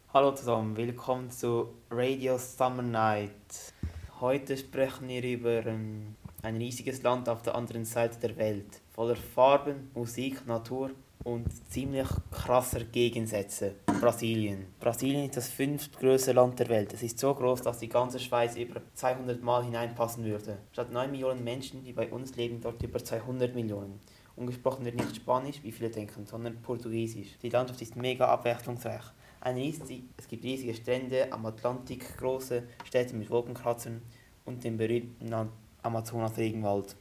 Hallo zusammen, willkommen zu Radio Summer Night. Heute sprechen wir über ein riesiges Land auf der anderen Seite der Welt, voller Farben, Musik, Natur und ziemlich krasser Gegensätze. Brasilien. Brasilien ist das fünftgrößte Land der Welt. Es ist so groß, dass die ganze Schweiz über 200 Mal hineinpassen würde. Statt 9 Millionen Menschen, die bei uns leben, dort über 200 Millionen. Und gesprochen wird nicht Spanisch, wie viele denken, sondern Portugiesisch. Die Landschaft ist mega abwechslungsreich. Es gibt riesige Strände am Atlantik, große Städte mit Wolkenkratzern und den berühmten Amazonas-Regenwald.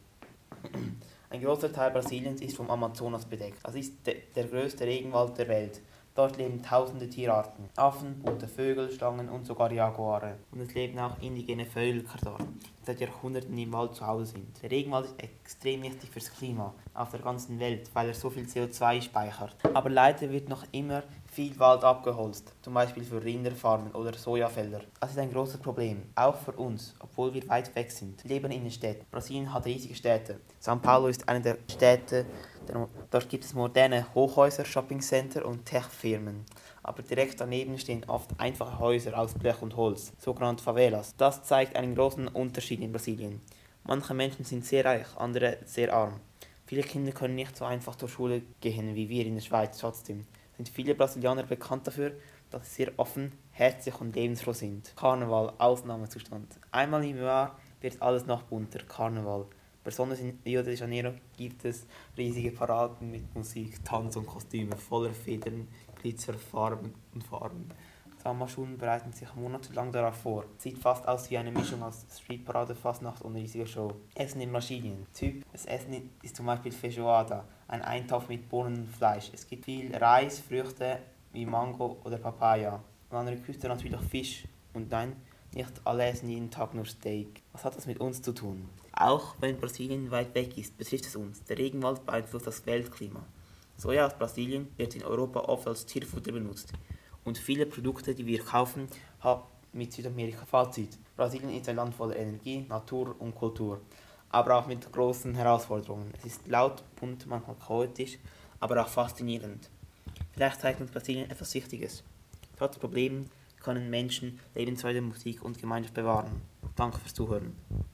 Ein großer Teil Brasiliens ist vom Amazonas bedeckt. Das ist der größte Regenwald der Welt. Dort leben tausende Tierarten, Affen, bunte Vögel, Schlangen und sogar Jaguare. Und es leben auch indigene Völker dort, die seit Jahrhunderten im Wald zu Hause sind. Der Regenwald ist extrem wichtig fürs Klima auf der ganzen Welt, weil er so viel CO2 speichert. Aber leider wird noch immer viel Wald abgeholzt, zum Beispiel für Rinderfarmen oder Sojafelder. Das ist ein großes Problem, auch für uns, obwohl wir weit weg sind. Wir leben in den Städten. Brasilien hat riesige Städte. São Paulo ist eine der Städte, dort gibt es moderne Hochhäuser, Shoppingcenter und Tech-Firmen. Aber direkt daneben stehen oft einfache Häuser aus Blech und Holz, sogenannte Favelas. Das zeigt einen großen Unterschied in Brasilien. Manche Menschen sind sehr reich, andere sehr arm. Viele Kinder können nicht so einfach zur Schule gehen wie wir in der Schweiz. Trotzdem sind viele Brasilianer bekannt dafür, dass sie sehr offen, herzlich und lebensfroh sind. Karneval, Ausnahmezustand. Einmal im Jahr wird alles noch bunter, Karneval. Besonders in Rio de Janeiro gibt es riesige Paraden mit Musik, Tanz und Kostüme voller Federn, Glitzer, Farben und Farben. Sommerschulen bereiten sich monatelang darauf vor. Sieht fast aus wie eine Mischung aus Streetparade, Fastnacht und riesiger Show. Essen in Brasilien. Typ des Essen ist zum Beispiel Feijoada, ein Eintopf mit Bohnen und Fleisch. Es gibt viel Reis, Früchte wie Mango oder Papaya. Und an der Küste natürlich Fisch. Und nein, nicht alle essen jeden Tag nur Steak. Was hat das mit uns zu tun? Auch wenn Brasilien weit weg ist, betrifft es uns. Der Regenwald beeinflusst das Weltklima. Soja aus Brasilien wird in Europa oft als Tierfutter benutzt. Und viele Produkte, die wir kaufen, haben mit Südamerika Fazit. Brasilien ist ein Land voller Energie, Natur und Kultur, aber auch mit großen Herausforderungen. Es ist laut, bunt, manchmal chaotisch, aber auch faszinierend. Vielleicht zeigt uns Brasilien etwas Wichtiges. Trotz Problemen können Menschen Lebensfreude, Musik und Gemeinschaft bewahren. Danke fürs Zuhören.